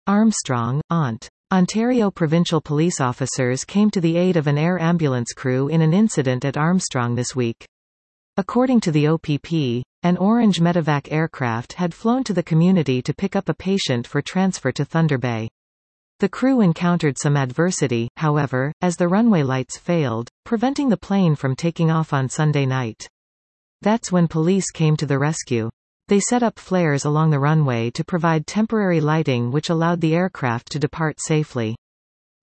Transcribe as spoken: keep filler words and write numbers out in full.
Armstrong, Ont. Ontario provincial police officers came to the aid of an air ambulance crew in an incident at Armstrong this week. According to the O P P, an orange medevac aircraft had flown to the community to pick up a patient for transfer to Thunder Bay. The crew encountered some adversity, however, as the runway lights failed, preventing the plane from taking off on Sunday night. That's when police came to the rescue. They set up flares along the runway to provide temporary lighting which allowed the aircraft to depart safely.